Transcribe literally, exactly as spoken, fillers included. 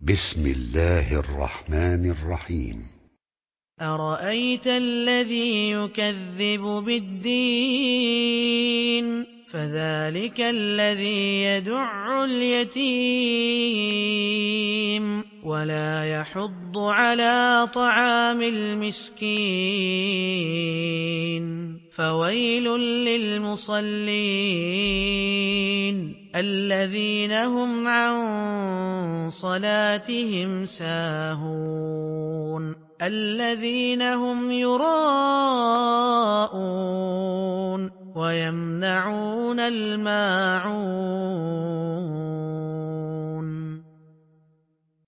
بسم الله الرحمن الرحيم. أَرَأَيْتَ الَّذِي يُكَذِّبُ بِالدِّينِ فَذَلِكَ الَّذِي يَدُعُّ الْيَتِيمَ وَلَا يَحُضُّ عَلَىٰ طَعَامِ الْمِسْكِينِ فَوَيْلٌ لِّلْمُصَلِّينَ الَّذِينَ هُمْ عَن صَلَاتِهِمْ سَاهُونَ الَّذِينَ هُمْ يُرَاءُونَ وَيَمْنَعُونَ الْمَاعُونَ